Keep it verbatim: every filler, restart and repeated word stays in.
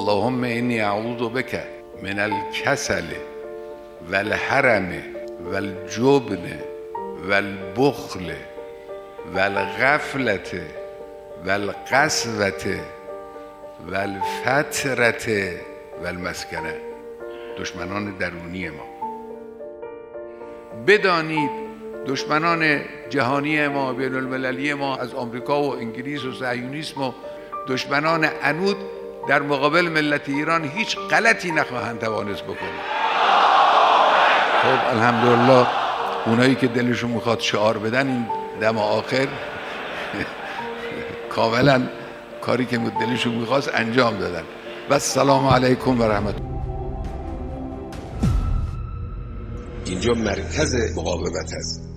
اللهم اینی اعوذ بک من الکسل و الحرم و الجبن و البخل و الغفلت و القسوة و الفترة و المسکنه. دشمنان درونی ما. بدانید دشمنان جهانی ما، بین المللی ما، از آمریکا و انگلیس و صهیونیسم و دشمنان عنود در مقابل ملت ایران هیچ غلطی نخواهند توانست بکنه. خب الحمدلله اونایی که دلشون میخواد شعار بدن این دم آخر کاملا کاری که دلشون میخواست انجام دادن. و السلام علیکم و رحمت الله. اینجا مرکز مقاومت است.